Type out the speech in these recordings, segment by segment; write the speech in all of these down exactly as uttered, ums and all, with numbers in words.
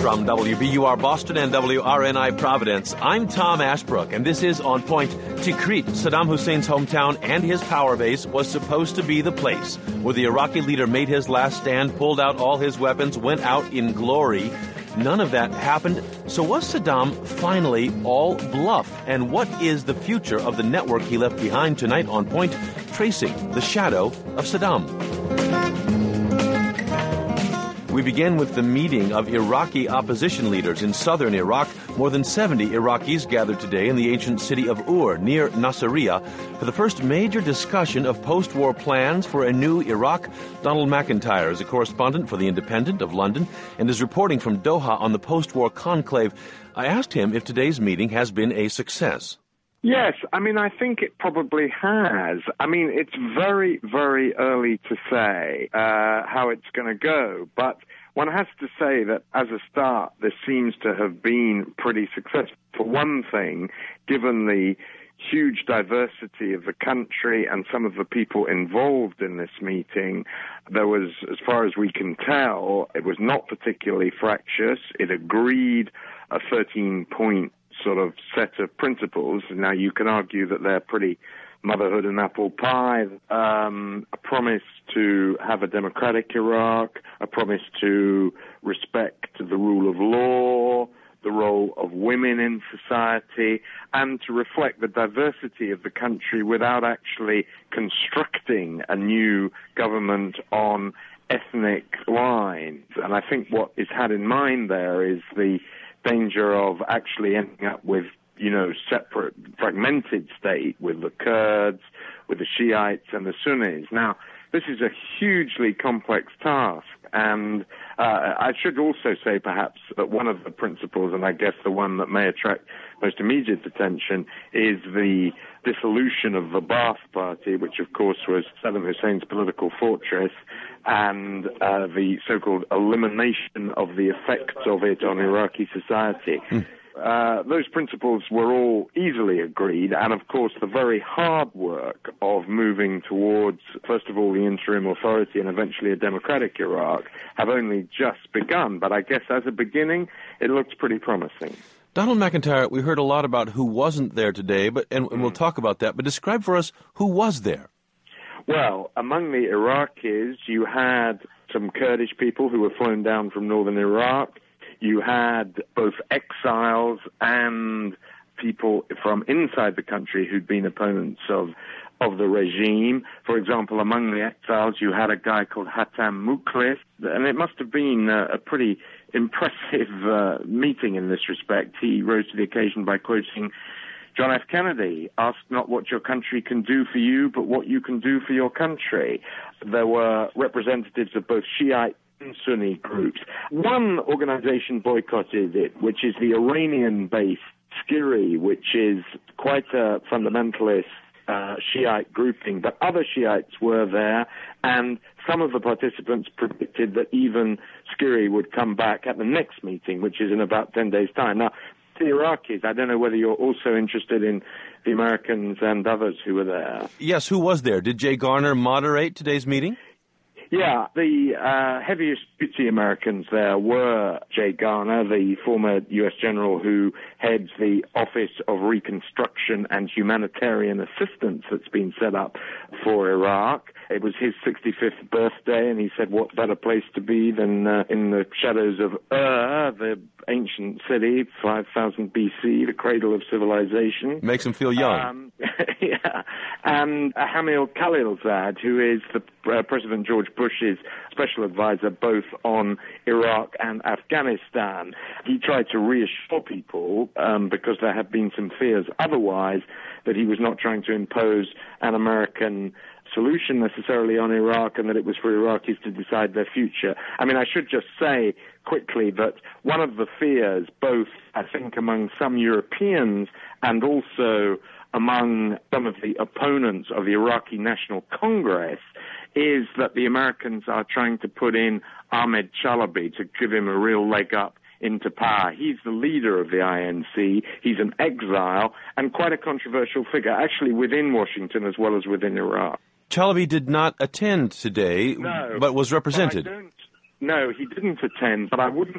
From W B U R Boston and W R N I Providence, I'm Tom Ashbrook, and this is On Point. Tikrit, Saddam Hussein's hometown and his power base, was supposed to be the place where the Iraqi leader made his last stand, pulled out all his weapons, went out in glory. None of that happened. So was Saddam finally all bluff? And what is the future of the network he left behind? Tonight on Point, tracing the shadow of Saddam. We begin with the meeting of Iraqi opposition leaders in southern Iraq. More than seventy Iraqis gathered today in the ancient city of Ur, near Nasiriyah, for the first major discussion of post-war plans for a new Iraq. Donald McIntyre is a correspondent for The Independent of London and is reporting from Doha on the post-war conclave. I asked him if today's meeting has been a success. Yes, I mean, I think it probably has. I mean, it's very, very early to say uh, how it's going to go, but one has to say that as a start, this seems to have been pretty successful. For one thing, given the huge diversity of the country and some of the people involved in this meeting, there was, as far as we can tell, it was not particularly fractious. It agreed a thirteen-point sort of set of principles. Now, you can argue that they're pretty motherhood and apple pie, um, a promise to have a democratic Iraq, a promise to respect the rule of law, the role of women in society, and to reflect the diversity of the country without actually constructing a new government on ethnic lines. And I think what is had in mind there is the danger of actually ending up with, you know, separate, fragmented state with the Kurds, with the Shiites and the Sunnis. Now, this is a hugely complex task, and uh, I should also say perhaps that one of the principles, and I guess the one that may attract most immediate attention, is the dissolution of the Ba'ath Party, which of course was Saddam Hussein's political fortress, and uh, the so-called elimination of the effects of it on Iraqi society. Mm. Uh, those principles were all easily agreed, and of course the very hard work of moving towards, first of all, the interim authority and eventually a democratic Iraq have only just begun. But I guess as a beginning, it looks pretty promising. Donald McIntyre, we heard a lot about who wasn't there today, but and, and we'll talk about that, but describe for us who was there. Well, among the Iraqis, you had some Kurdish people who were flown down from northern Iraq. You had both exiles and people from inside the country who'd been opponents of of the regime. For example, among the exiles, you had a guy called Hatem Mukhlis, and it must have been a, a pretty impressive uh, meeting in this respect. He rose to the occasion by quoting John F. Kennedy, "Ask not what your country can do for you, but what you can do for your country." There were representatives of both Shiite and Sunni groups. One organization boycotted it, which is the Iranian-based Skiri, which is quite a fundamentalist uh, Shiite grouping, but other Shiites were there, and some of the participants predicted that even Skiri would come back at the next meeting, which is in about ten days' time. Now, the Iraqis, I don't know whether you're also interested in the Americans and others who were there. Yes, who was there? Did Jay Garner moderate today's meeting? Yeah, the uh, heaviest duty Americans there were Jay Garner, the former U S general who heads the Office of Reconstruction and Humanitarian Assistance that's been set up for Iraq. It was his sixty-fifth birthday, and he said, what better place to be than uh, in the shadows of Ur, the ancient city, five thousand B C, the cradle of civilization. Makes him feel young. Um, yeah. And uh, Hamil Khalilzad, who is the uh, President George Bush's special advisor both on Iraq and Afghanistan. He tried to reassure people, um, because there have been some fears otherwise, that he was not trying to impose an American solution necessarily on Iraq, and that it was for Iraqis to decide their future. I mean, I should just say quickly that one of the fears, both I think among some Europeans and also among some of the opponents of the Iraqi National Congress, is that the Americans are trying to put in Ahmed Chalabi to give him a real leg up into power. He's the leader of the I N C. He's an exile and quite a controversial figure, actually within Washington as well as within Iraq. Chalabi did not attend today, no, but was represented. But I don't, no, he didn't attend, but I wouldn't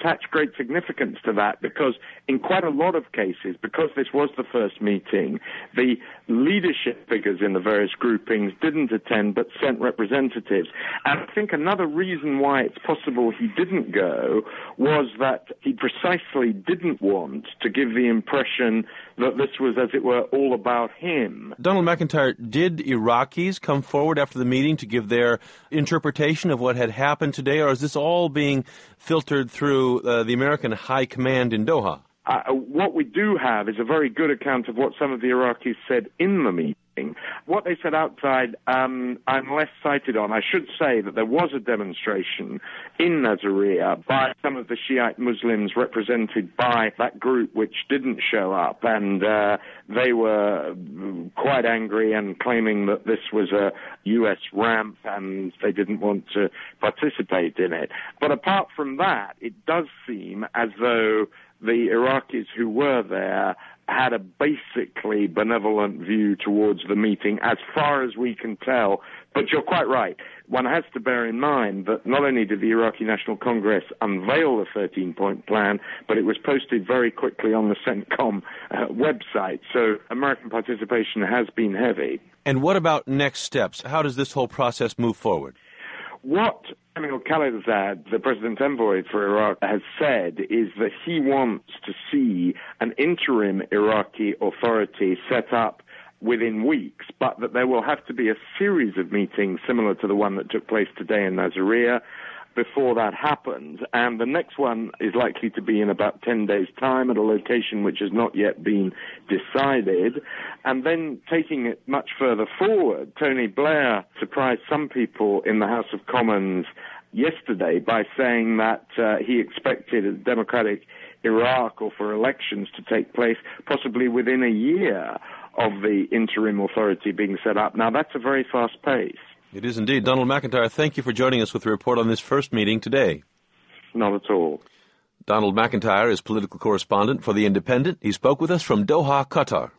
attach great significance to that because in quite a lot of cases, because this was the first meeting, the leadership figures in the various groupings didn't attend but sent representatives. And I think another reason why it's possible he didn't go was that he precisely didn't want to give the impression that this was, as it were, all about him. Donald McIntyre, did Iraqis come forward after the meeting to give their interpretation of what had happened today, or is this all being filtered through uh, the American High Command in Doha? Uh, what we do have is a very good account of what some of the Iraqis said in the meeting. What they said outside, um, I'm less cited on. I should say that there was a demonstration in Nasiriyah by some of the Shiite Muslims represented by that group which didn't show up, and uh, they were quite angry and claiming that this was a U S ramp and they didn't want to participate in it. But apart from that, it does seem as though the Iraqis who were there had a basically benevolent view towards the meeting, as far as we can tell. But you're quite right. One has to bear in mind that not only did the Iraqi National Congress unveil the thirteen-point plan, but it was posted very quickly on the CENTCOM uh, website. So American participation has been heavy. And what about next steps? How does this whole process move forward? What Samuel Khalilzad, the president's envoy for Iraq, has said is that he wants to see an interim Iraqi authority set up within weeks, but that there will have to be a series of meetings similar to the one that took place today in Nasiriyah before that happens. And the next one is likely to be in about ten days' time at a location which has not yet been decided. And then taking it much further forward, Tony Blair surprised some people in the House of Commons yesterday by saying that uh, he expected a democratic Iraq or for elections to take place possibly within a year of the interim authority being set up. Now, that's a very fast pace. It is indeed. Donald McIntyre, thank you for joining us with a report on this first meeting today. Not at all. Donald McIntyre is political correspondent for The Independent. He spoke with us from Doha, Qatar.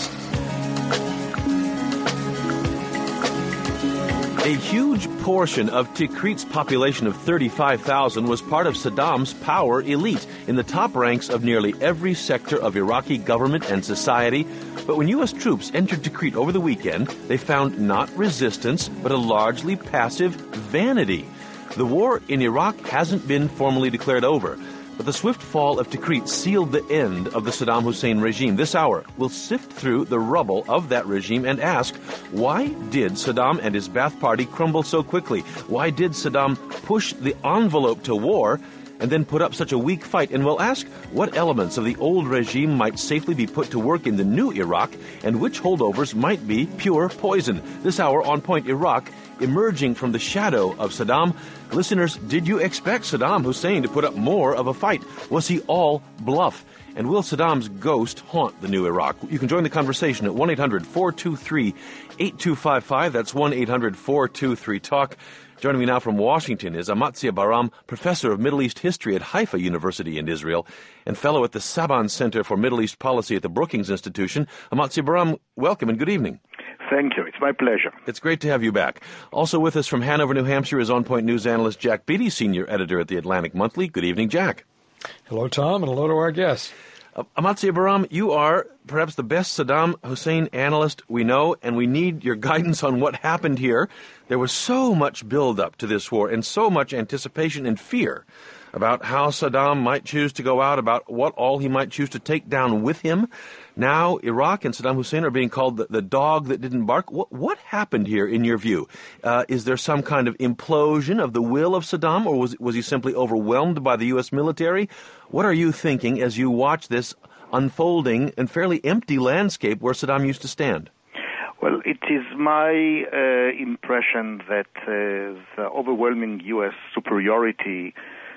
A huge portion of Tikrit's population of thirty-five thousand was part of Saddam's power elite in the top ranks of nearly every sector of Iraqi government and society. But when U S troops entered Tikrit over the weekend, they found not resistance, but a largely passive vanity. The war in Iraq hasn't been formally declared over, but the swift fall of Tikrit sealed the end of the Saddam Hussein regime. This hour, we'll sift through the rubble of that regime and ask, why did Saddam and his Ba'ath Party crumble so quickly? Why did Saddam push the envelope to war and then put up such a weak fight? And we'll ask what elements of the old regime might safely be put to work in the new Iraq and which holdovers might be pure poison. This hour on Point Iraq, emerging from the shadow of Saddam. Listeners, did you expect Saddam Hussein to put up more of a fight? Was he all bluff? And will Saddam's ghost haunt the new Iraq? You can join the conversation at one eight hundred four two three eight two five five. That's one eight hundred four two three talk. Joining me now from Washington is Amatzia Baram, professor of Middle East history at Haifa University in Israel and fellow at the Saban Center for Middle East Policy at the Brookings Institution. Amatzia Baram, welcome and good evening. Thank you. It's my pleasure. It's great to have you back. Also with us from Hanover, New Hampshire is On Point News analyst Jack Beatty, senior editor at the Atlantic Monthly. Good evening, Jack. Hello, Tom, and hello to our guests. Uh, Amatzia Baram, you are perhaps the best Saddam Hussein analyst we know, and we need your guidance on what happened here. There was so much build-up to this war and so much anticipation and fear about how Saddam might choose to go out, about what all he might choose to take down with him. Now Iraq and Saddam Hussein are being called the, the dog that didn't bark. What, what happened here in your view? Uh, is there some kind of implosion of the will of Saddam, or was, was he simply overwhelmed by the U S military? What are you thinking as you watch this unfolding and fairly empty landscape where Saddam used to stand? Well, it is my uh, impression that uh, the overwhelming U S superiority,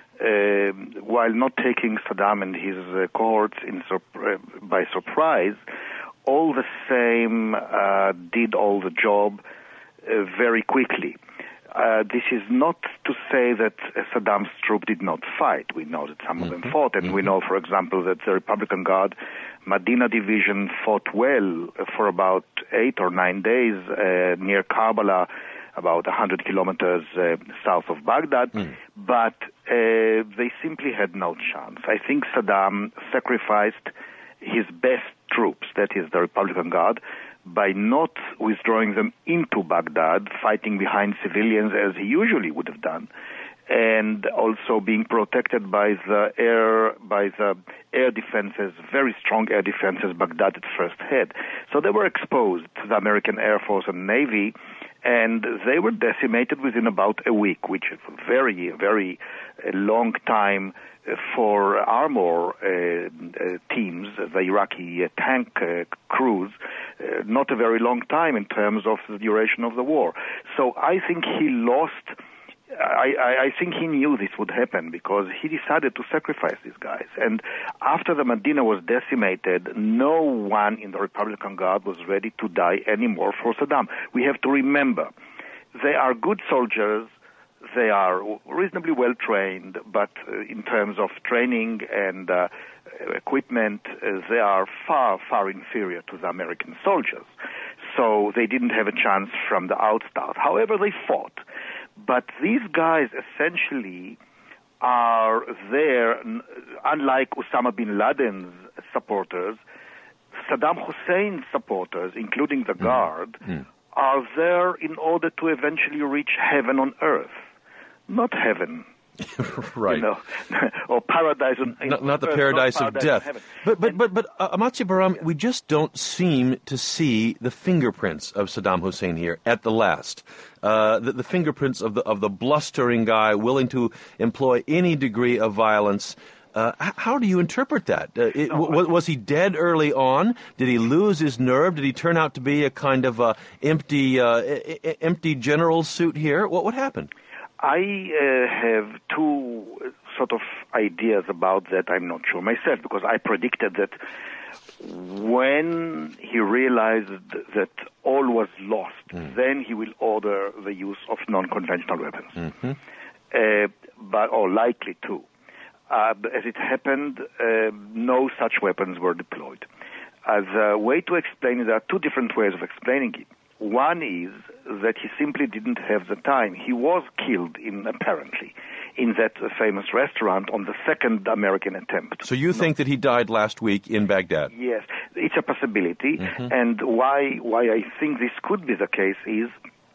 uh, while not taking Saddam and his uh, cohorts in sur- uh, by surprise, all the same uh, did all the job uh, very quickly. Uh, this is not to say that uh, Saddam's troops did not fight. We know that some mm-hmm. of them fought, and mm-hmm. we know, for example, that the Republican Guard Medina Division fought well for about eight or nine days uh, near Karbala, about one hundred kilometers uh, south of Baghdad. Mm. But uh, they simply had no chance. I think Saddam sacrificed his best troops, that is the Republican Guard, by not withdrawing them into Baghdad, fighting behind civilians as he usually would have done, and also being protected by the air by the air defenses, very strong air defenses Baghdad at first had. So they were exposed to the American Air Force and Navy, and they were decimated within about a week, which is a very, very long time for armor uh, uh, teams, the Iraqi uh, tank uh, crews, uh, not a very long time in terms of the duration of the war. So I think he lost... I, I, I think he knew this would happen because he decided to sacrifice these guys. And after the Medina was decimated, no one in the Republican Guard was ready to die anymore for Saddam. We have to remember, they are good soldiers, they are reasonably well trained, but uh, in terms of training and uh, equipment, uh, they are far, far inferior to the American soldiers. So they didn't have a chance from the outstart. However, they fought. But these guys essentially are there, unlike Osama bin Laden's supporters, Saddam Hussein's supporters, including the Guard, mm. are there in order to eventually reach heaven on earth, not heaven. Right. You know, or paradise on Not, not the earth, paradise not of paradise death. But but, but but uh, Amatzi Baram, we just don't seem to see the fingerprints of Saddam Hussein here at the last. Uh, the, the fingerprints of the of the blustering guy willing to employ any degree of violence. Uh, how do you interpret that? Uh, it, no, w- was he dead early on? Did he lose his nerve? Did he turn out to be a kind of uh, empty uh, I- empty general suit here? What what happened? I uh, have two sort of ideas about that. I'm not sure myself, because I predicted that when he realized that all was lost, mm. then he will order the use of non-conventional weapons, mm-hmm. uh, but or likely to. Uh, as it happened, uh, no such weapons were deployed. As a way to explain it, there are two different ways of explaining it. One is that he simply didn't have the time. He was killed, in apparently, in that uh, famous restaurant on the second American attempt. So you no. think that he died last week in Baghdad? Yes, it's a possibility. Mm-hmm. And why why I think this could be the case is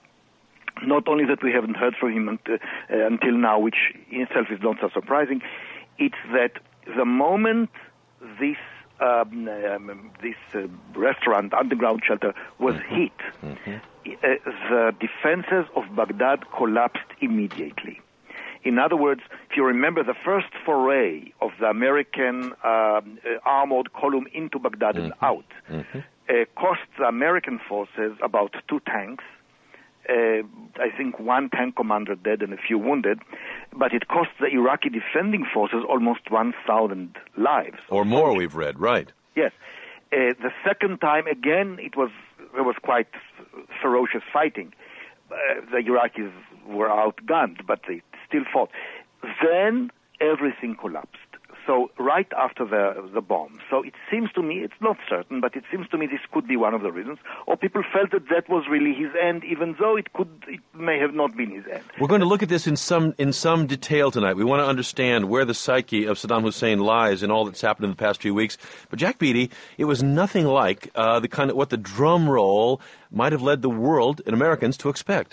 not only that we haven't heard from him until, uh, until now, which in itself is not so surprising, it's that the moment this Um, um, this uh, restaurant, underground shelter, was mm-hmm. hit, mm-hmm. Uh, the defenses of Baghdad collapsed immediately. In other words, if you remember, the first foray of the American uh, uh, armored column into Baghdad mm-hmm. and out mm-hmm. uh, cost the American forces about two tanks. Uh, I think one tank commander dead and a few wounded, but it cost the Iraqi defending forces almost one thousand lives. Or more, we've read, right. Yes. Uh, the second time, again, it was there was quite ferocious fighting. Uh, the Iraqis were outgunned, but they still fought. Then everything collapsed. So right after the the bomb. So it seems to me, it's not certain, but it seems to me this could be one of the reasons. Or people felt that that was really his end, even though it could, it may have not been his end. We're going to look at this in some in some detail tonight. We want to understand where the psyche of Saddam Hussein lies in all that's happened in the past few weeks. But Jack Beatty, it was nothing like uh, the kind of what the drum roll might have led the world and Americans to expect.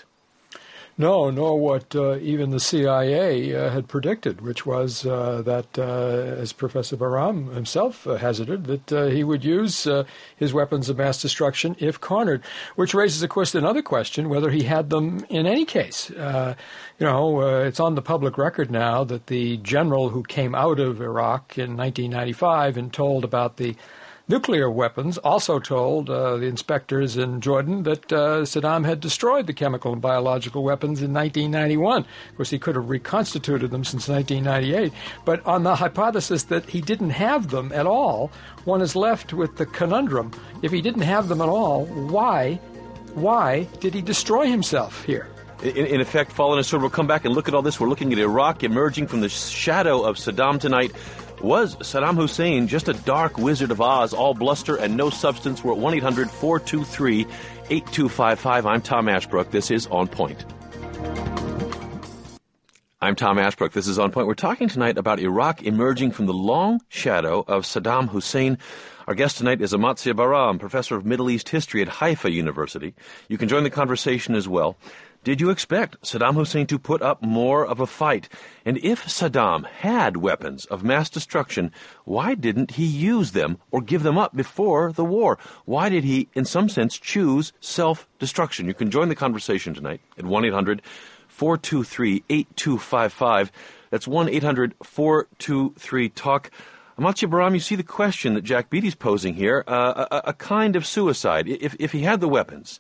No, nor what uh, even the C I A uh, had predicted, which was uh, that, uh, as Professor Baram himself uh, hazarded, that uh, he would use uh, his weapons of mass destruction if cornered, which raises, of course, another question, whether he had them in any case. Uh, you know, uh, it's on the public record now that the general who came out of Iraq in nineteen ninety-five and told about the nuclear weapons also told uh, the inspectors in Jordan that uh, Saddam had destroyed the chemical and biological weapons in nineteen ninety-one. Of course, he could have reconstituted them since nineteen ninety-eight. But on the hypothesis that he didn't have them at all, one is left with the conundrum. If he didn't have them at all, why, why did he destroy himself here? In, in effect, Fallen Sword, we'll come back and look at all this. We're looking at Iraq emerging from the shadow of Saddam tonight. Was Saddam Hussein just a dark Wizard of Oz, all bluster and no substance? We're at one eight hundred four two three eight two five five. I'm Tom Ashbrook. This is On Point. I'm Tom Ashbrook. This is On Point. We're talking tonight about Iraq emerging from the long shadow of Saddam Hussein. Our guest tonight is Amatzia Bahram, professor of Middle East history at Haifa University. You can join the conversation as well. Did you expect Saddam Hussein to put up more of a fight? And if Saddam had weapons of mass destruction, why didn't he use them or give them up before the war? Why did he, in some sense, choose self-destruction? You can join the conversation tonight at one eight hundred four two three eight two five five. That's one eight hundred four two three talk. Amatzia Bahram, you see the question that Jack Beatty's posing here, uh, a, a kind of suicide. If, if he had the weapons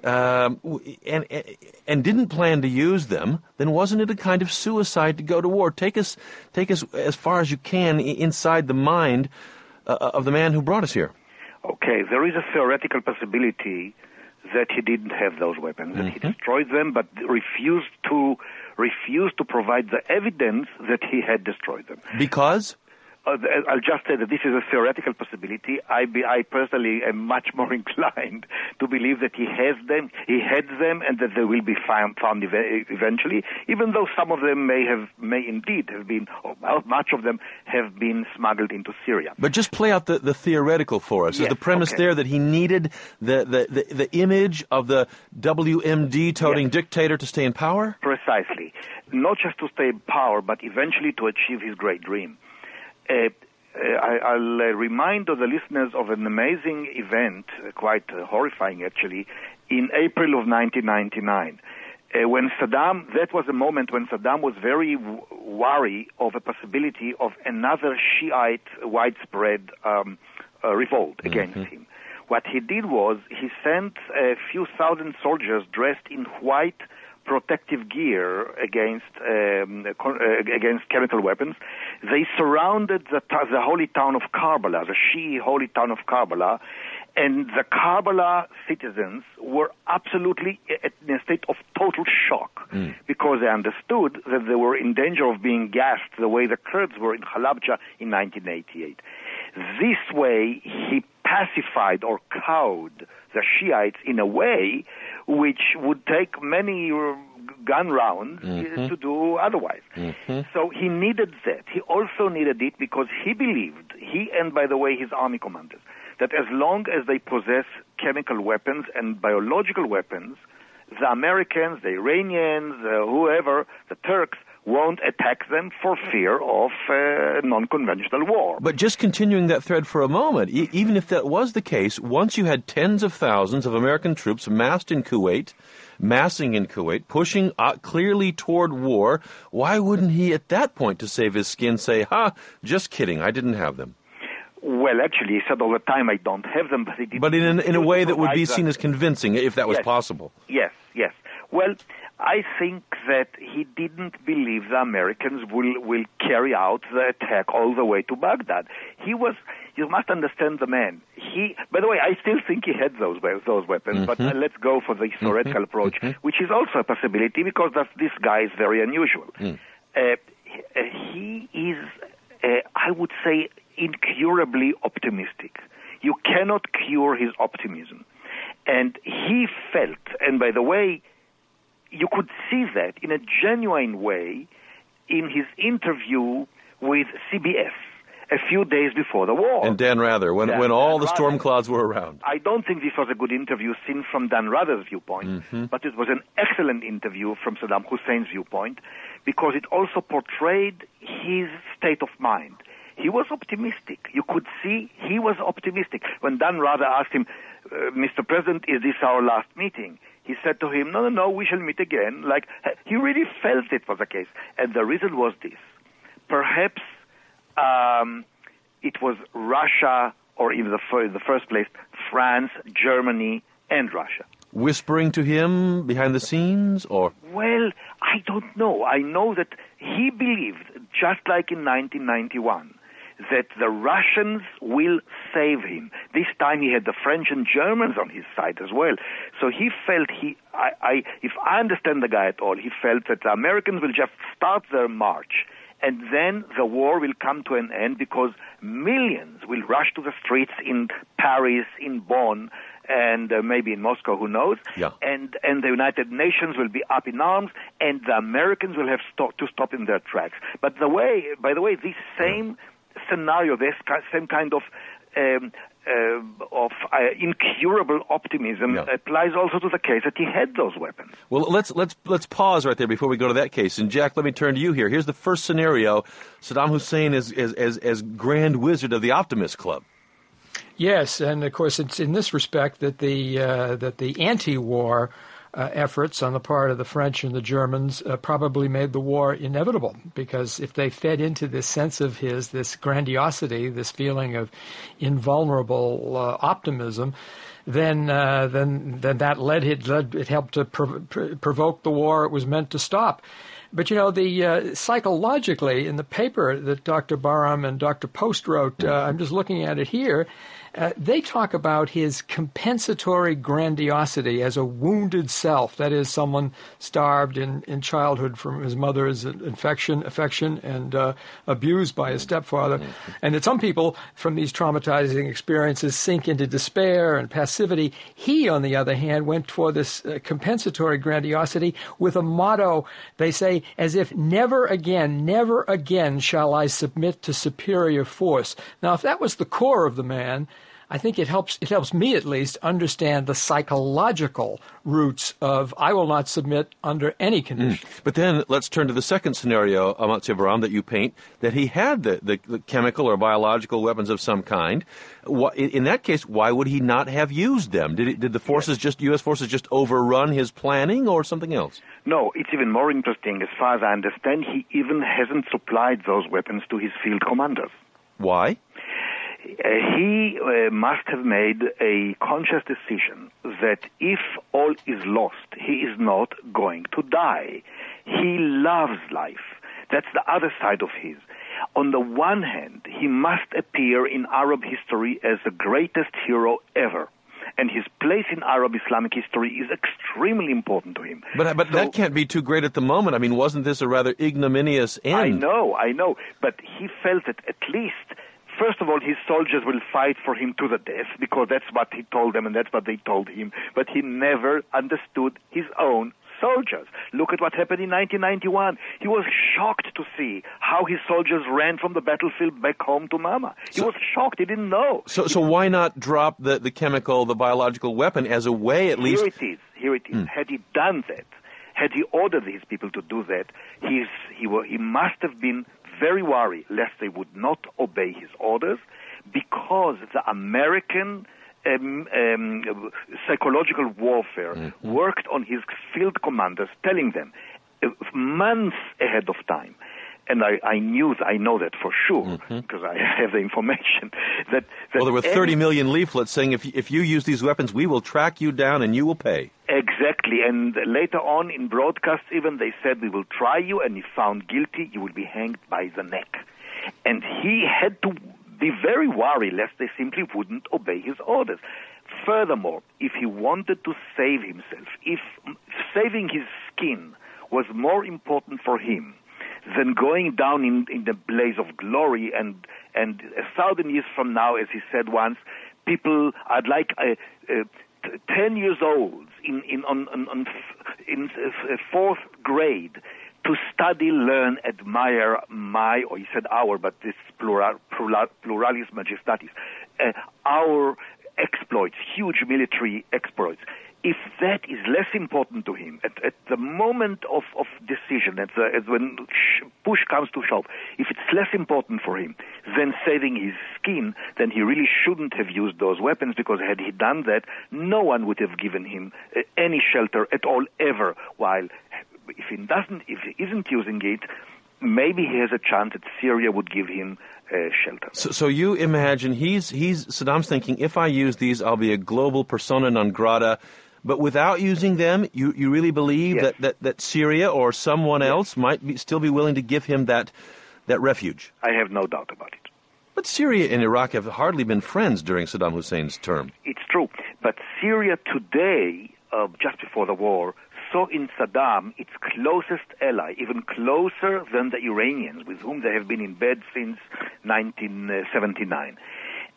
um, and, and didn't plan to use them, then wasn't it a kind of suicide to go to war? Take us, take us as far as you can inside the mind uh, of the man who brought us here. Okay, there is a theoretical possibility that he didn't have those weapons, that mm-hmm. he destroyed them, but refused to refused to provide the evidence that he had destroyed them. Because? Uh, I'll just say that this is a theoretical possibility. I, be, I personally am much more inclined to believe that he has them, he had them, and that they will be found, found ev- eventually, even though some of them may have, may indeed have been, or much of them have been smuggled into Syria. But just play out the, the theoretical for us. Yes, is the premise okay. there that he needed the, the, the, the image of the W M D-toting yes. dictator to stay in power? Precisely. Not just to stay in power, but eventually to achieve his great dream. Uh, I, I'll uh, remind the listeners of an amazing event, uh, quite uh, horrifying actually, in April of nineteen ninety-nine. Uh, when Saddam, that was a moment when Saddam was very w- wary of a possibility of another Shiite widespread um, uh, revolt mm-hmm. against him. What he did was he sent a few thousand soldiers dressed in white protective gear against um, uh, against chemical weapons. They surrounded the, ta- the holy town of Karbala, the Shi'i holy town of Karbala, and the Karbala citizens were absolutely in a state of total shock mm. because they understood that they were in danger of being gassed the way the Kurds were in Halabja in nineteen eighty-eight. This way, he pacified or cowed the Shiites in a way which would take many gun rounds mm-hmm. to do otherwise. Mm-hmm. So he needed that. He also needed it because he believed, he and, by the way, his army commanders, that as long as they possess chemical weapons and biological weapons, the Americans, the Iranians, uh, whoever, the Turks, won't attack them for fear of uh, non-conventional war. But just continuing that thread for a moment, e- even if that was the case, once you had tens of thousands of American troops massed in Kuwait, massing in Kuwait, pushing uh, clearly toward war, why wouldn't he at that point, to save his skin, say, ha, just kidding, I didn't have them? Well, actually, he said all the time, I don't have them, but he didn't. But in, an, in a way that would be seen them. as convincing, if that was yes. possible. Yes, yes. Well, I think that he didn't believe the Americans will, will carry out the attack all the way to Baghdad. He was, you must understand the man. He, by the way, I still think he had those those weapons, mm-hmm. but uh, let's go for the theoretical mm-hmm. approach, mm-hmm. which is also a possibility because that's, this guy is very unusual. Mm. Uh, he is, uh, I would say, incurably optimistic. You cannot cure his optimism. And he felt, and by the way, you could see that in a genuine way in his interview with C B S a few days before the war. And Dan Rather, when, Dan, when all Dan the storm Rather. clouds were around. I don't think this was a good interview seen from Dan Rather's viewpoint, mm-hmm. but it was an excellent interview from Saddam Hussein's viewpoint because it also portrayed his state of mind. He was optimistic. You could see he was optimistic. When Dan Rather asked him, uh, Mister President, is this our last meeting? He said to him, no, no, no, we shall meet again. Like, he really felt it was the case. And the reason was this. Perhaps um, it was Russia, or in the, fir- the first place, France, Germany, and Russia. Whispering to him behind the scenes, or? Well, I don't know. I know that he believed, just like in nineteen ninety-one, that the Russians will save him. This time he had the French and Germans on his side as well. So he felt he, I, I, if I understand the guy at all, he felt that the Americans will just start their march and then the war will come to an end because millions will rush to the streets in Paris, in Bonn, and uh, maybe in Moscow, who knows? Yeah. And and the United Nations will be up in arms, and the Americans will have sto- to stop in their tracks. But the way, by the way, this same scenario, this ki- same kind of um, uh, of uh, incurable optimism Yeah. applies also to the case that he had those weapons. Well, let's let's let's pause right there before we go to that case. And Jack, let me turn to you here. Here's the first scenario: Saddam Hussein is as as, as Grand Wizard of the Optimist Club. Yes, and of course it's in this respect that the uh, that the anti-war uh, efforts on the part of the French and the Germans uh, probably made the war inevitable, because if they fed into this sense of his, this grandiosity, this feeling of invulnerable uh, optimism, then uh, then then that led it led it helped to prov- pr- provoke the war it was meant to stop. But, you know, the uh, psychologically, in the paper that Doctor Barham and Doctor Post wrote, uh, I'm just looking at it here, uh, they talk about his compensatory grandiosity as a wounded self. That is, someone starved in, in childhood from his mother's infection, affection and uh, abused by his stepfather. And that some people, from these traumatizing experiences, sink into despair and passivity. He, on the other hand, went for this uh, compensatory grandiosity with a motto, they say, as if never again, never again shall I submit to superior force. Now, if that was the core of the man, I think it helps, it helps me at least understand the psychological roots of I will not submit under any condition. Mm. But then let's turn to the second scenario, Amatzia Barham, that you paint, that he had the, the, the chemical or biological weapons of some kind. Why, in that case, why would he not have used them? Did, it, did the forces, just U S forces, just overrun his planning or something else? No, it's even more interesting. As far as I understand, he even hasn't supplied those weapons to his field commanders. Why? Uh, he uh, must have made a conscious decision that if all is lost, he is not going to die. He loves life. That's the other side of his. On the one hand, he must appear in Arab history as the greatest hero ever. And his place in Arab Islamic history is extremely important to him. But but so, that can't be too great at the moment. I mean, wasn't this a rather ignominious end? I know, I know. But he felt that at least, first of all, his soldiers will fight for him to the death, because that's what he told them and that's what they told him. But he never understood his own soldiers. Look at what happened in nineteen ninety-one. He was shocked to see how his soldiers ran from the battlefield back home to Mama. He so, was shocked. He didn't know. So so why not drop the, the chemical, the biological weapon as a way at least? Here it is. Here it is. Hmm. Had he done that, had he ordered his people to do that, he's, he, were, he must have been very worried lest they would not obey his orders, because the American Um, um, psychological warfare mm-hmm. worked on his field commanders, telling them uh, months ahead of time, and I, I knew, I know that for sure, mm-hmm. because I have the information, that... that well, there were thirty million leaflets saying, if, if you use these weapons, we will track you down and you will pay. Exactly, and later on in broadcasts even, they said, we will try you, and if found guilty, you will be hanged by the neck. And he had to be very worried lest they simply wouldn't obey his orders. Furthermore, if he wanted to save himself, if saving his skin was more important for him than going down in, in the blaze of glory, and and a thousand years from now, as he said once, people, I'd like uh, uh, t- ten years old in in on, on, on in uh, fourth grade to study, learn, admire my, or he said our, but this plural, plural, pluralis majestatis, uh, our exploits, huge military exploits. If that is less important to him at, at the moment of, of decision, at, the, at when sh- push comes to shove, if it's less important for him than saving his skin, then he really shouldn't have used those weapons, because had he done that, no one would have given him uh, any shelter at all ever, while if he doesn't, if he isn't using it, maybe he has a chance that Syria would give him uh, shelter. So, so you imagine he's he's Saddam's thinking, if I use these, I'll be a global persona non grata. But without using them, you, you really believe yes. that, that, that Syria or someone yes. else might be, still be willing to give him that that refuge? I have no doubt about it. But Syria and Iraq have hardly been friends during Saddam Hussein's term. It's true. But Syria today, uh, just before the war, saw in Saddam its closest ally, even closer than the Iranians, with whom they have been in bed since nineteen seventy-nine.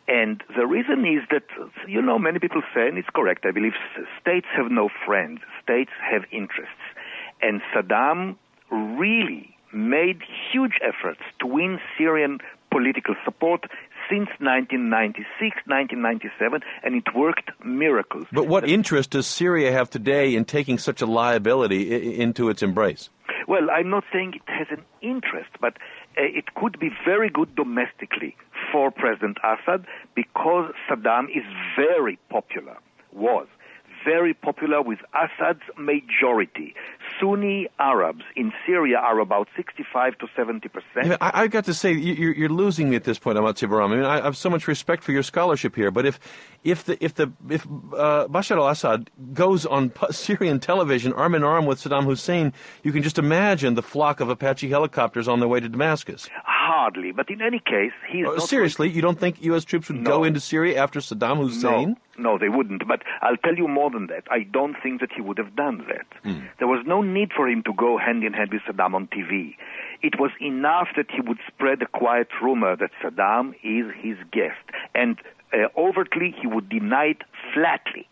And the reason is that, you know, many people say, and it's correct, I believe, states have no friends. States have interests. And Saddam really made huge efforts to win Syrian political support since nineteen ninety-six, nineteen ninety-seven, and it worked miracles. But what interest does Syria have today in taking such a liability I- into its embrace? Well, I'm not saying it has an interest, but uh, it could be very good domestically for President Assad because Saddam is very popular, was very popular with Assad's majority. Sunni Arabs in Syria are about sixty-five to seventy percent. Yeah, I, I've got to say, you're, you're losing me at this point, Amatzi Baram. I mean, I have so much respect for your scholarship here, but if if the if the if uh, Bashar al-Assad goes on Syrian television arm in arm with Saddam Hussein, you can just imagine the flock of Apache helicopters on their way to Damascus. Hardly, but in any case, he's oh, not... Seriously, you don't think U S troops would no. go into Syria after Saddam Hussein? No. No, they wouldn't. But I'll tell you more than that. I don't think that he would have done that. Mm. There was no need for him to go hand in hand with Saddam on T V. It was enough that he would spread a quiet rumor that Saddam is his guest. And uh, overtly, he would deny it flatly.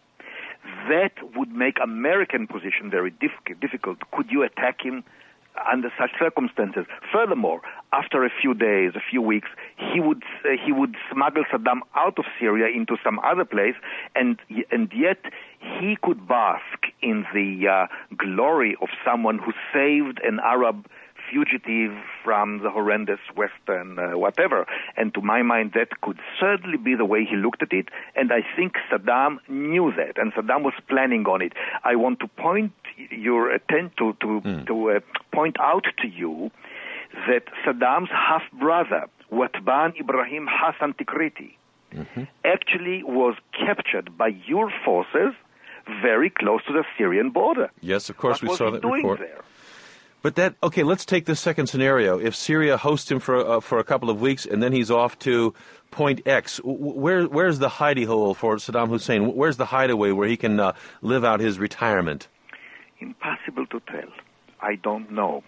That would make American position very diff- difficult. Could you attack him under such circumstances? Furthermore, after a few days, a few weeks, he would uh, he would smuggle Saddam out of Syria into some other place, and and yet he could bask in the uh, glory of someone who saved an Arab fugitive from the horrendous Western uh, whatever. And to my mind, that could certainly be the way he looked at it, and I think Saddam knew that, and Saddam was planning on it. I want to point your attention to to, mm. to uh, point out to you that Saddam's half-brother, Watban Ibrahim Hassan Tikriti, mm-hmm. actually was captured by your forces very close to the Syrian border. Yes, of course, what we saw that report. What was he doing there? But that, okay, let's take this second scenario. If Syria hosts him for uh, for a couple of weeks and then he's off to Point X, where where's the hidey hole for Saddam Hussein? Where's the hideaway where he can uh, live out his retirement? Impossible to tell. I don't know.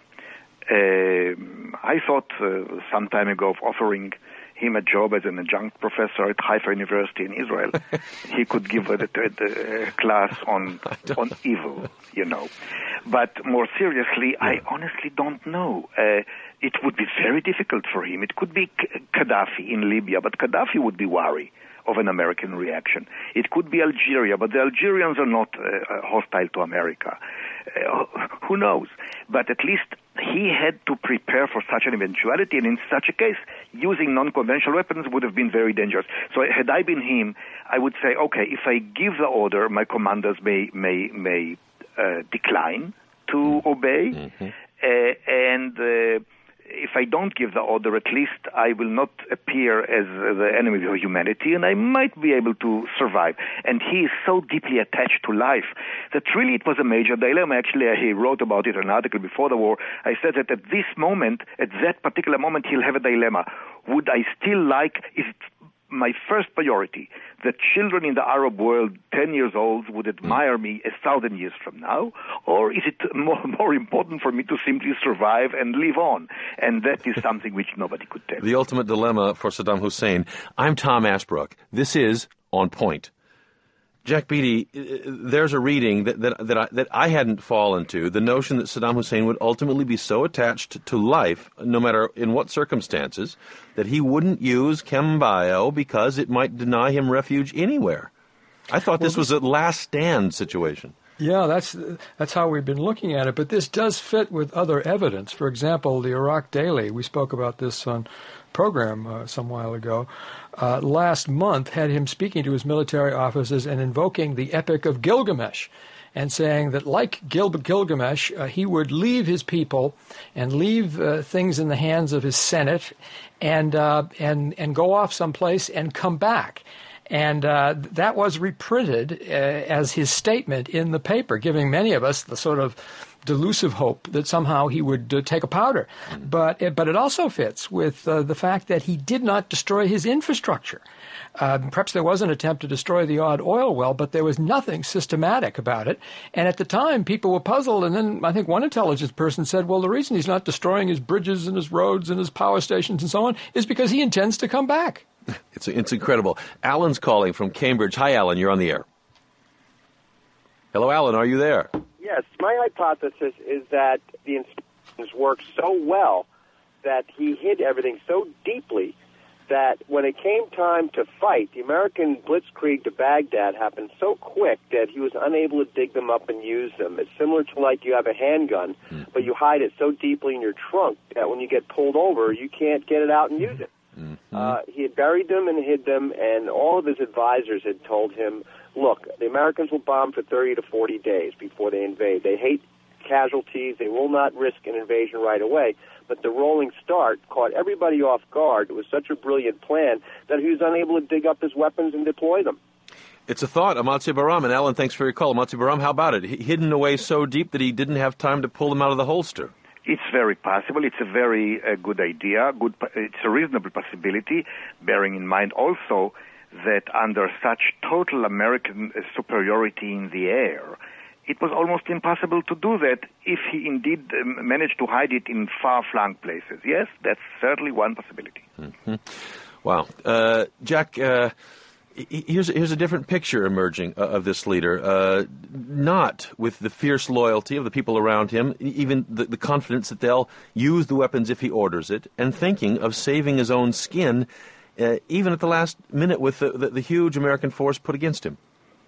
Uh, I thought uh, some time ago of offering him a job as an adjunct professor at Haifa University in Israel. He could give a, a, a class on on evil, you know. But more seriously, I honestly don't know. Uh, it would be very difficult for him. It could be Gaddafi in Libya, but Gaddafi would be wary of an American reaction. It could be Algeria, but the Algerians are not uh, hostile to America. Uh, who knows? But at least he had to prepare for such an eventuality, and in such a case, using non-conventional weapons would have been very dangerous. So had I been him, I would say, okay, if I give the order, my commanders may may may uh, decline to obey, mm-hmm. uh, and uh, if I don't give the order, at least I will not appear as the enemy of humanity, and I might be able to survive. And he is so deeply attached to life that really it was a major dilemma. Actually, he wrote about it in an article before the war. I said that at this moment, at that particular moment, he'll have a dilemma. Would I still like, is it my first priority that children in the Arab world, ten years old, would admire me a thousand years from now? Or is it more, more important for me to simply survive and live on? And that is something which nobody could tell. The ultimate dilemma for Saddam Hussein. I'm Tom Ashbrook. This is On Point. Jack Beatty, there's a reading that that that I, that I hadn't fallen to, the notion that Saddam Hussein would ultimately be so attached to life, no matter in what circumstances, that he wouldn't use Chembio because it might deny him refuge anywhere. I thought this was a last stand situation. Yeah, that's that's how we've been looking at it, but this does fit with other evidence. For example, the Iraq Daily, we spoke about this on program uh, some while ago, uh, last month had him speaking to his military officers and invoking the Epic of Gilgamesh and saying that like Gil- Gilgamesh, uh, he would leave his people and leave uh, things in the hands of his Senate and uh, and and go off someplace and come back. And uh, that was reprinted uh, as his statement in the paper, giving many of us the sort of delusive hope that somehow he would uh, take a powder. Mm-hmm. But, it, but it also fits with uh, the fact that he did not destroy his infrastructure. Uh, perhaps there was an attempt to destroy the odd oil well, but there was nothing systematic about it. And at the time, people were puzzled. And then I think one intelligence person said, well, the reason he's not destroying his bridges and his roads and his power stations and so on is because he intends to come back. It's it's incredible. Alan's calling from Cambridge. Hi, Alan. You're on the air. Hello, Alan. Are you there? Yes. My hypothesis is that the instructions worked so well that he hid everything so deeply that when it came time to fight, the American blitzkrieg to Baghdad happened so quick that he was unable to dig them up and use them. It's similar to like you have a handgun, mm-hmm. but you hide it so deeply in your trunk that when you get pulled over, you can't get it out and use it. Mm-hmm. Uh, he had buried them and hid them, and all of his advisors had told him, look, the Americans will bomb for thirty to forty days before they invade. They hate casualties. They will not risk an invasion right away. But the rolling start caught everybody off guard. It was such a brilliant plan that he was unable to dig up his weapons and deploy them. It's a thought, Amatzia Baram. And Alan, thanks for your call. Amatzia Baram, how about it? H- hidden away so deep that he didn't have time to pull them out of the holster. It's very possible. It's a very uh, good idea. Good. It's a reasonable possibility, bearing in mind also that under such total American uh, superiority in the air, it was almost impossible to do that if he indeed um, managed to hide it in far-flung places. Yes, that's certainly one possibility. Mm-hmm. Wow. Uh, Jack, uh, here's, here's a different picture emerging uh, of this leader, uh, not with the fierce loyalty of the people around him, even the, the confidence that they'll use the weapons if he orders it, and thinking of saving his own skin, uh, even at the last minute with the, the, the huge American force put against him.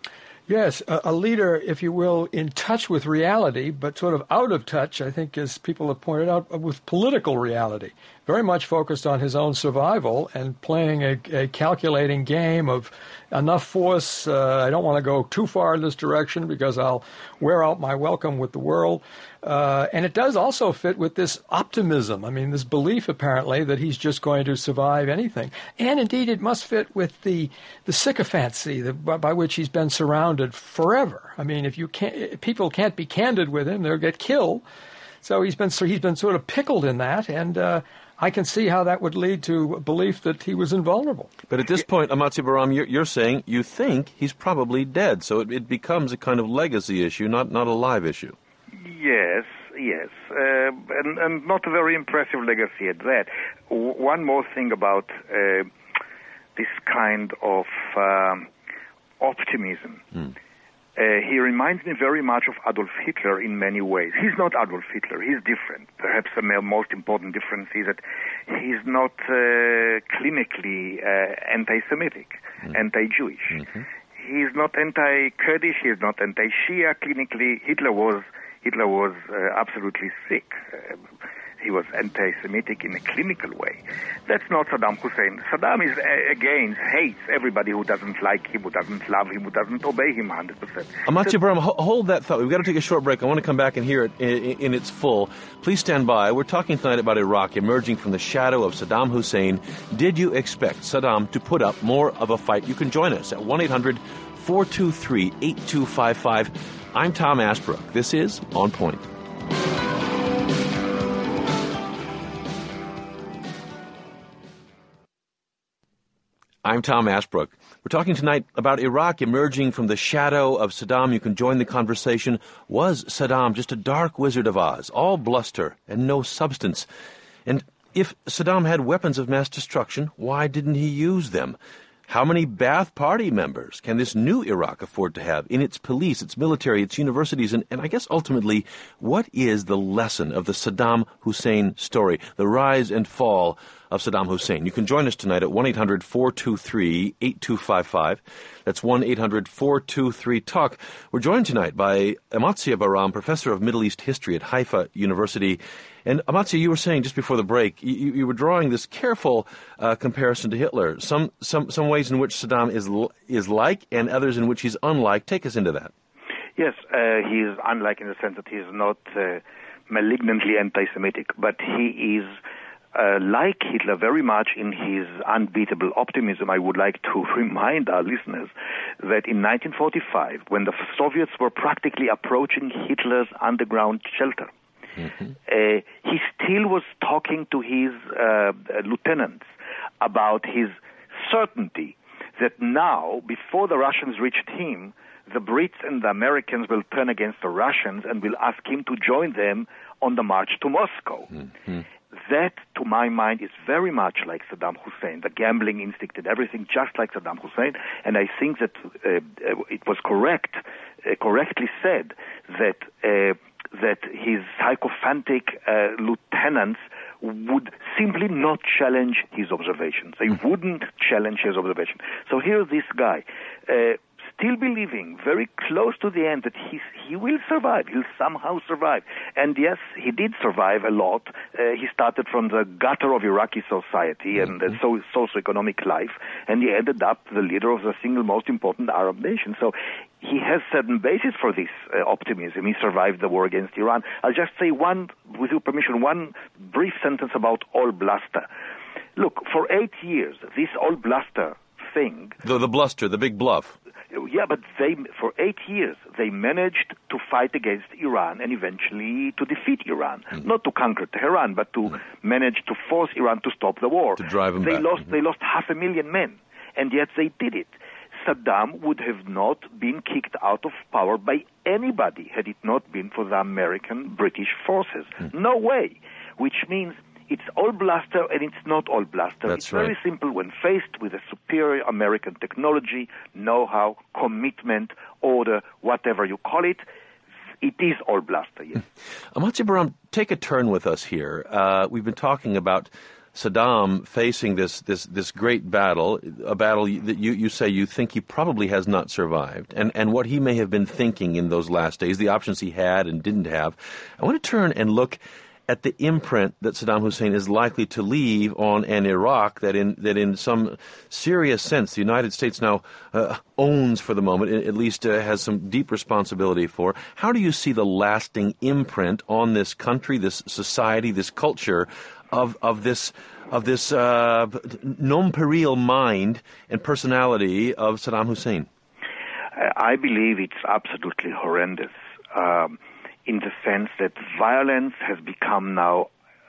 Yes, a, a leader, if you will, in touch with reality, but sort of out of touch, I think, as people have pointed out, with political reality. Very much focused on his own survival and playing a, a calculating game of enough force. Uh, I don't want to go too far in this direction because I'll wear out my welcome with the world. Uh, and it does also fit with this optimism. I mean, this belief, apparently, that he's just going to survive anything. And indeed, it must fit with the the sycophancy that, by, by which he's been surrounded forever. I mean, if you can't, people can't be candid with him, they'll get killed. So he's been so he's been sort of pickled in that, and uh, I can see how that would lead to a belief that he was invulnerable. But at this point, Amatzia Baram, you're, you're saying you think he's probably dead, so it, it becomes a kind of legacy issue, not not a live issue. Yes, yes, uh, and, and not a very impressive legacy at that. W- one more thing about uh, this kind of um, optimism. Mm. Uh, he reminds me very much of Adolf Hitler in many ways. He's not Adolf Hitler. He's different. Perhaps the most important difference is that he's not uh, clinically uh, anti-Semitic, mm. anti-Jewish. Mm-hmm. He's not anti-Kurdish. He's not anti-Shia. Clinically, Hitler was Hitler was uh, absolutely sick. Uh, he was anti-Semitic in a clinical way. That's not Saddam Hussein. Saddam is, uh, again, hates everybody who doesn't like him, who doesn't love him, who doesn't obey him one hundred percent. Amatzia Baram, hold that thought. We've got to take a short break. I want to come back and hear it in, in its full. Please stand by. We're talking tonight about Iraq emerging from the shadow of Saddam Hussein. Did you expect Saddam to put up more of a fight? You can join us at one eight hundred four two three eight two five five. I'm Tom Ashbrook. This is On Point. I'm Tom Ashbrook. We're talking tonight about Iraq emerging from the shadow of Saddam. You can join the conversation. Was Saddam just a dark wizard of Oz, all bluster and no substance? And if Saddam had weapons of mass destruction, why didn't he use them? How many Ba'ath Party members can this new Iraq afford to have in its police, its military, its universities? And, and I guess ultimately, what is the lesson of the Saddam Hussein story, the rise and fall of Saddam Hussein? You can join us tonight at one eight hundred four two three eight two five five. That's one eight hundred four two three talk. We're joined tonight by Amatzia Baram, professor of Middle East history at Haifa University. And Amatzia, you were saying just before the break, you, you were drawing this careful uh, comparison to Hitler. Some some some ways in which Saddam is is like, and others in which he's unlike. Take us into that. Yes, uh, he is unlike in the sense that he is not uh, malignantly anti-Semitic, but he is uh, like Hitler very much in his unbeatable optimism. I would like to remind our listeners that in nineteen forty-five, when the Soviets were practically approaching Hitler's underground shelter, Mm-hmm. Uh, he still was talking to his uh, lieutenants about his certainty that now, before the Russians reached him, the Brits and the Americans will turn against the Russians and will ask him to join them on the march to Moscow. Mm-hmm. that, to my mind, is very much like Saddam Hussein, the gambling instinct and everything, just like Saddam Hussein. And I think that uh, it was correct, uh, correctly said that uh, that his sycophantic uh, lieutenants would simply not challenge his observations. They wouldn't challenge his observation. So here's this guy, uh, still believing very close to the end that he he will survive. He'll somehow survive. And yes, he did survive a lot. Uh, he started from the gutter of Iraqi society and uh, so socioeconomic life, and he ended up the leader of the single most important Arab nation. So he has certain basis for this uh, optimism. He survived the war against Iran. I'll just say one, with your permission, one brief sentence about All Bluster. Look, for eight years, this All Bluster thing... The, the bluster, the big bluff. Yeah, but they, for eight years, they managed to fight against Iran and eventually to defeat Iran. Mm-hmm. Not to conquer Tehran, but to mm-hmm. manage to force Iran to stop the war. To drive them they back. Lost, mm-hmm. They lost half a million men, and yet they did it. Saddam would have not been kicked out of power by anybody had it not been for the American British forces. Mm-hmm. No way. Which means it's all bluster and it's not all bluster. That's it's right. very simple. When faced with a superior American technology, know-how, commitment, order, whatever you call it, it is all bluster, yes. Amatzia Baram, take a turn with us here. Uh, we've been talking about Saddam facing this, this, this great battle, a battle that you, you say you think he probably has not survived, and, and what he may have been thinking in those last days, the options he had and didn't have. I want to turn and look at the imprint that Saddam Hussein is likely to leave on an Iraq that in that in some serious sense the United States now uh, owns for the moment, at least uh, has some deep responsibility for. How do you see the lasting imprint on this country, this society, this culture of of this of this uh, non-peril mind and personality of Saddam Hussein? I believe it's absolutely horrendous. Um, in the sense that violence has become now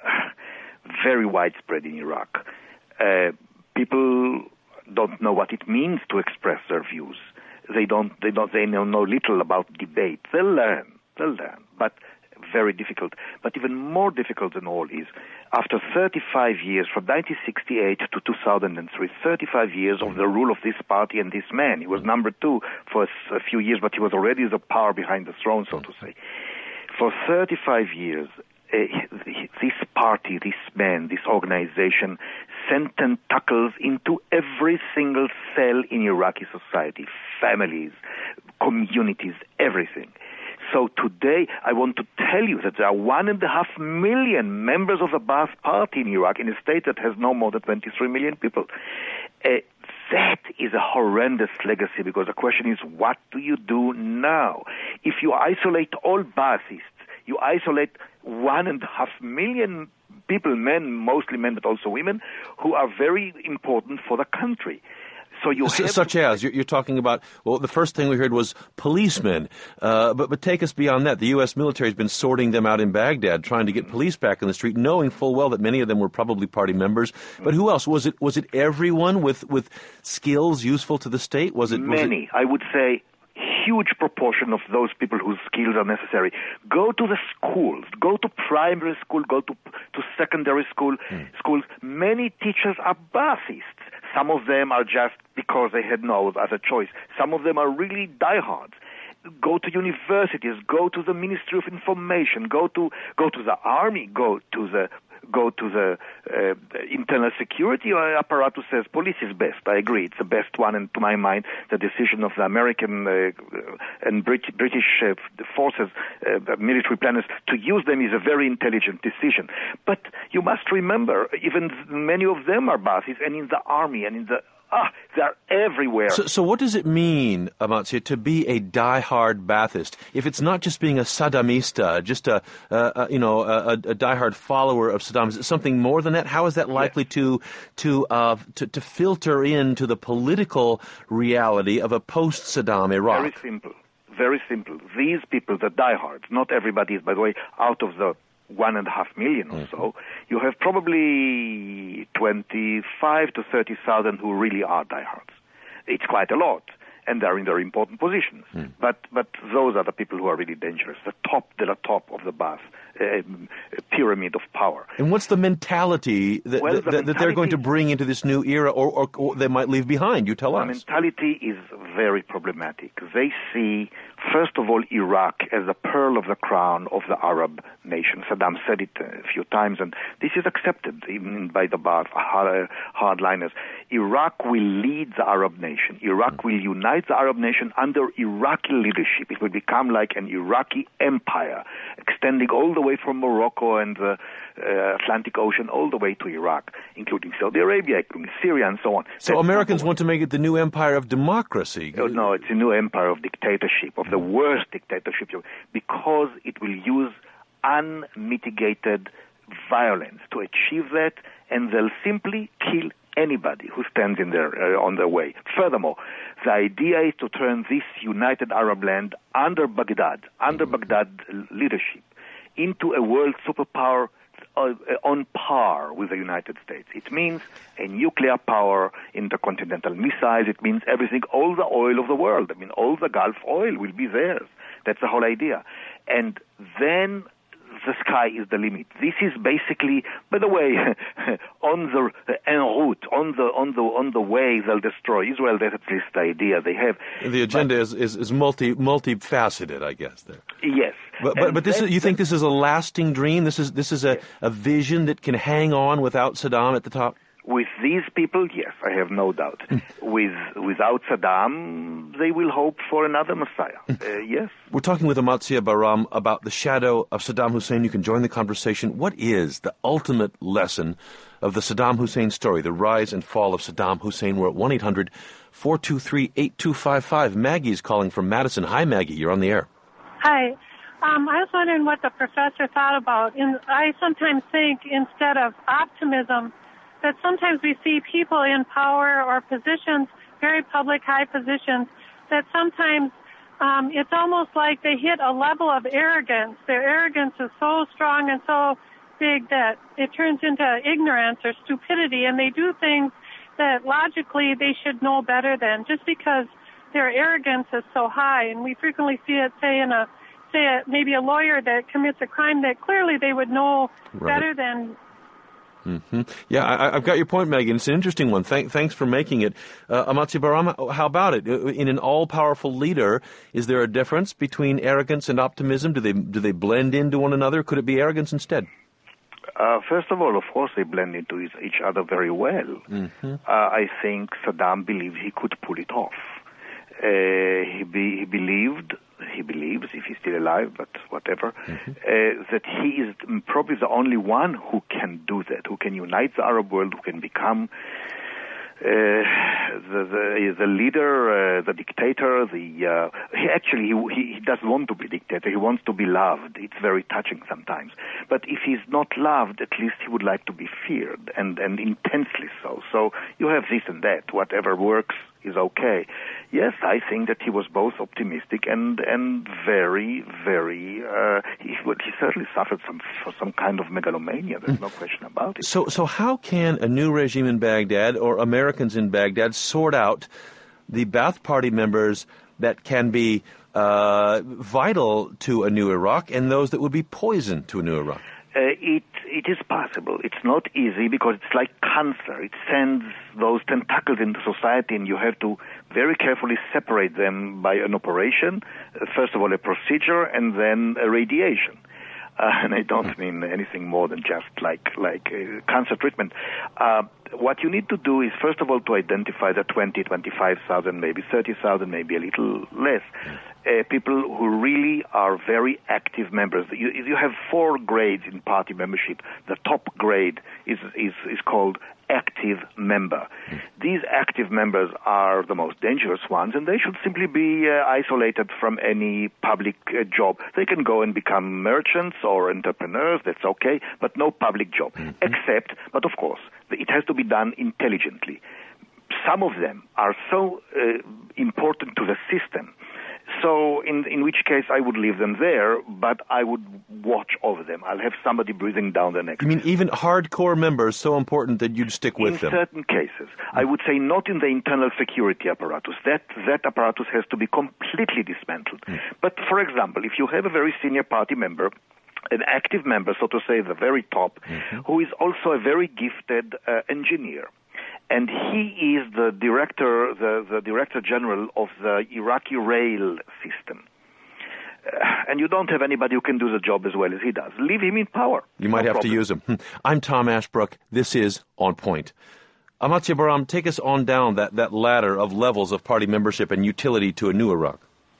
very widespread in Iraq. Uh, people don't know what it means to express their views. They don't. They don't. They know, know little about debate. They'll learn. They'll learn. But very difficult. But even more difficult than all is, after thirty-five years, from nineteen sixty-eight to two thousand three, thirty-five years of the rule of this party and this man. He was number two for a few years, but he was already the power behind the throne, so to say. For thirty-five years, uh, this party, this man, this organization sent tentacles into every single cell in Iraqi society, families, communities, everything. So today, I want to tell you that there are one and a half million members of the Ba'ath Party in Iraq, in a state that has no more than twenty-three million people. Uh, that is a horrendous legacy, because the question is, what do you do now? If you isolate all Baathists, you isolate one and a half million people, men, mostly men, but also women, who are very important for the country. So you S- have such to, as, you're, you're talking about, well, the first thing we heard was policemen, uh, but, but take us beyond that. The U S military has been sorting them out in Baghdad, trying to get police back in the street, knowing full well that many of them were probably party members. But who else? Was it was it everyone with, with skills useful to the state? Was it was many, it... I would say, huge proportion of those people whose skills are necessary. Go to the schools, go to primary school, go to to secondary school, mm. schools. Many teachers are Baathists. Some of them are just because they had no other choice. Some of them are really diehards. Go to universities, go to the Ministry of Information, go to go to the army, go to the go to the uh, internal security apparatus. Says police is best. I agree, it's the best one, and to my mind, the decision of the American uh, and Brit- British uh, forces, uh, military planners, to use them is a very intelligent decision. But you must remember, even many of them are Ba'athis, and in the army and in the Ah, they're everywhere. So, so what does it mean, Amatzia, to be a diehard Ba'athist? If it's not just being a Saddamista, just a, uh, a you know a, a diehard follower of Saddam, is it something more than that? How is that likely yes. to to, uh, to to filter into the political reality of a post-Saddam Iraq? Very simple. Very simple. These people, the diehards, not everybody is, by the way, out of the one and a half million or mm-hmm. so, you have probably twenty-five to thirty thousand who really are diehards. It's quite a lot. and they're in very important positions. Mm. But but those are the people who are really dangerous, the top, the top of the bath, uh, pyramid of power. And what's the mentality that, well, that, the that mentality, they're going to bring into this new era, or, or, or they might leave behind? You tell the us. The mentality is very problematic. They see, first of all, Iraq as the pearl of the crown of the Arab nation. Saddam said it a few times, and this is accepted even by the Ba'ath hardliners. Iraq will lead the Arab nation. Iraq will unite the Arab nation under Iraqi leadership. It will become like an Iraqi empire, extending all the way from Morocco and the uh, Atlantic Ocean all the way to Iraq, including Saudi Arabia, including Syria, and so on. So That's Americans want to make it the new empire of democracy. Oh, no, it's a new empire of dictatorship, of the worst dictatorship, because it will use unmitigated violence to achieve that, and they'll simply kill anybody who stands in their, uh, on their way. Furthermore, the idea is to turn this united Arab land under Baghdad, under Baghdad leadership, into a world superpower uh, on par with the United States. It means a nuclear power, intercontinental missiles. It means everything, all the oil of the world. I mean, all the Gulf oil will be theirs. That's the whole idea. And then the sky is the limit. This is basically, by the way, on the en route, on the on the on the way they'll destroy Israel. That's at least the idea they have. The agenda but, is, is is multi multifaceted, I guess. There. Yes, but but, but this is, you think this is a lasting dream? This is this is a, a vision that can hang on without Saddam at the top? With these people, yes, I have no doubt. With without Saddam, they will hope for another Messiah. Uh, yes. We're talking with Amatzia Bahram about the shadow of Saddam Hussein. You can join the conversation. What is the ultimate lesson of the Saddam Hussein story, the rise and fall of Saddam Hussein? We're at one eight hundred four two three eight two five five. Maggie's calling from Madison. Hi, Maggie. You're on the air. Hi. Um, I was wondering what the professor thought about. In, I sometimes think instead of optimism, that sometimes we see people in power or positions, very public, high positions, that sometimes um, it's almost like they hit a level of arrogance. Their arrogance is so strong and so big that it turns into ignorance or stupidity, and they do things that logically they should know better than, just because their arrogance is so high. And we frequently see it, say, in a, say, a, maybe a lawyer that commits a crime that clearly they would know right. better than. Mm-hmm. Yeah, I, I've got your point, Megan. It's an interesting one. Thank, thanks for making it. Uh, Amatzia Bahram, how about it? In an all-powerful leader, is there a difference between arrogance and optimism? Do they do they blend into one another? Could it be arrogance instead? Uh, first of all, of course, they blend into each other very well. Mm-hmm. Uh, I think Saddam believed he could pull it off. Uh, he, be, he believed, he believes, if he's still alive, but whatever, mm-hmm. uh, that he is probably the only one who can do that, who can unite the Arab world, who can become uh, the, the the leader, uh, the dictator. The uh, he actually he, he doesn't want to be dictator. He wants to be loved. It's very touching sometimes. But if he's not loved, at least he would like to be feared, and and intensely so. So you have this and that. Whatever works is okay. Yes, I think that he was both optimistic and and very, very. Uh, he, he certainly suffered some for some kind of megalomania. There's no question about it. So, so how can a new regime in Baghdad or Americans in Baghdad sort out the Ba'ath Party members that can be uh, vital to a new Iraq and those that would be poison to a new Iraq? Uh, it it is possible. It's not easy because it's like cancer. It sends those tentacles into society, and you have to very carefully separate them by an operation. Uh, first of all, a procedure, and then a radiation. Uh, and I don't mean anything more than just like like uh, cancer treatment. Uh, what you need to do is, first of all, to identify the twenty, twenty-five thousand, maybe thirty thousand, maybe a little less, uh, people who really are very active members. You, you have four grades in party membership. The top grade is is, is called active member. Mm. These active members are the most dangerous ones, and they should simply be uh, isolated from any public uh, job. They can go and become merchants or entrepreneurs, that's okay, but no public job. Mm-hmm. Except, but of course, it has to be done intelligently. Some of them are so uh, important to the system, So in in which case I would leave them there, but I would watch over them. I'll have somebody breathing down their neck. You mean even hardcore members so important that you'd stick with in them? In certain cases. I would say not in the internal security apparatus. That that apparatus has to be completely dismantled. Mm. But for example, if you have a very senior party member, an active member, so to say, the very top, mm-hmm. who is also a very gifted uh, engineer, and he is the director, the, the director general of the Iraqi rail system. Uh, and you don't have anybody who can do the job as well as he does. Leave him in power. You might no have problem. to use him. I'm Tom Ashbrook. This is On Point. Amatzia Bahram, take us on down that, that ladder of levels of party membership and utility to a new Iraq.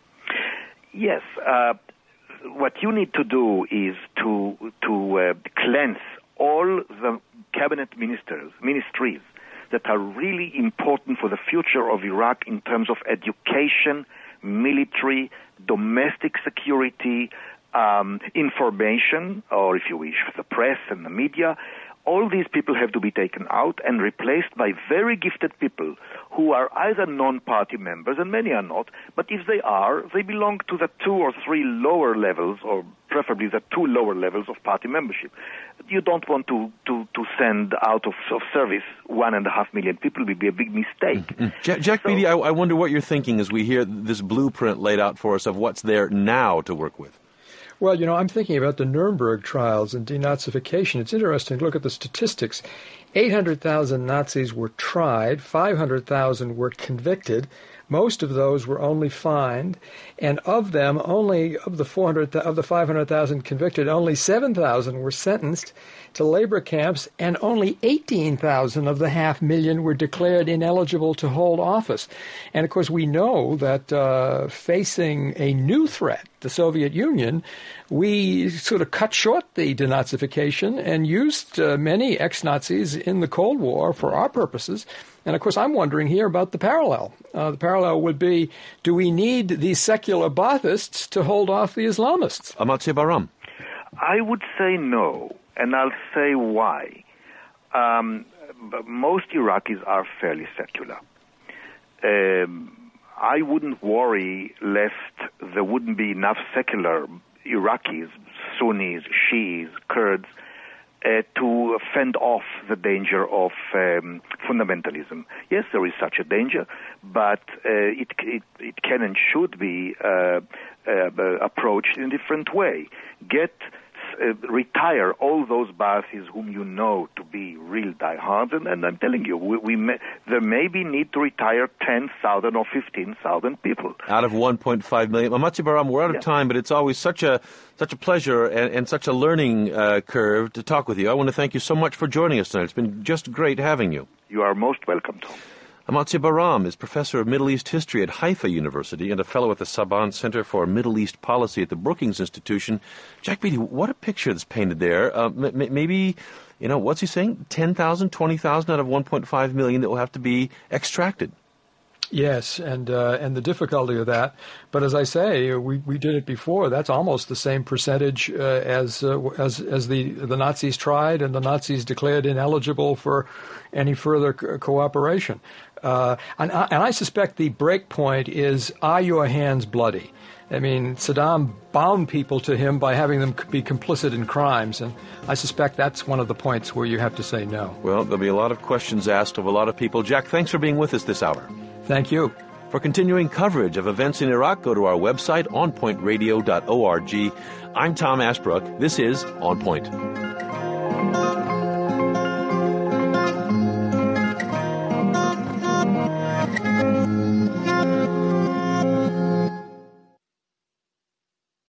Yes. Uh, what you need to do is to, to uh, cleanse all the cabinet ministers, ministries, that are really important for the future of Iraq in terms of education, military, domestic security, um, information, or if you wish, the press and the media. All these people have to be taken out and replaced by very gifted people who are either non-party members, and many are not, but if they are, they belong to the two or three lower levels, or preferably the two lower levels of party membership. You don't want to, to, to send out of, of service one and a half million people. It would be a big mistake. Mm-hmm. Jack, Jack so, Beatty, I, I wonder what you're thinking as we hear this blueprint laid out for us of what's there now to work with. Well, you know, I'm thinking about the Nuremberg trials and denazification. It's interesting to look at the statistics. eight hundred thousand Nazis were tried, five hundred thousand were convicted. Most of those were only fined, and of them, only of the four hundred of the five hundred thousand convicted, only seven thousand were sentenced to labor camps, and only eighteen thousand of the half million were declared ineligible to hold office. And of course, we know that uh, facing a new threat, the Soviet Union, we sort of cut short the denazification and used uh, many ex-Nazis in the Cold War for our purposes. And of course, I'm wondering here about the parallel. Uh, the parallel would be, do we need these secular Baathists to hold off the Islamists? Amatzia Bahram. I would say no, and I'll say why. Um, most Iraqis are fairly secular. Um, I wouldn't worry lest there wouldn't be enough secular Iraqis, Sunnis, Shiis, Kurds, Uh, to fend off the danger of um, fundamentalism. Yes, there is such a danger, but uh, it, it, it can and should be uh, uh, approached in a different way. Get uh, retire all those Baathis whom you know to be real diehards, and, and I'm telling you, we, we may, there may be need to retire ten thousand or fifteen thousand people. Out of one point five million. Amatzia Bahram, we're out of yeah. time, but it's always such a such a pleasure and, and such a learning uh, curve to talk with you. I want to thank you so much for joining us tonight. It's been just great having you. You are most welcome, Tom. Amatzia Bahram is professor of Middle East history at Haifa University and a fellow at the Saban Center for Middle East Policy at the Brookings Institution. Jack Beatty, what a picture that's painted there. Uh, m- maybe, you know, what's he saying? ten thousand, twenty thousand out of one point five million that will have to be extracted. Yes, and uh, and the difficulty of that. But as I say, we, we did it before. That's almost the same percentage uh, as uh, as as the the Nazis tried, and the Nazis declared ineligible for any further co- cooperation. Uh, and, I, and I suspect the break point is: are your hands bloody? I mean, Saddam bound people to him by having them be complicit in crimes, and I suspect that's one of the points where you have to say no. Well, there'll be a lot of questions asked of a lot of people. Jack, thanks for being with us this hour. Thank you. For continuing coverage of events in Iraq, go to our website, on point radio dot org. I'm Tom Ashbrook. This is On Point.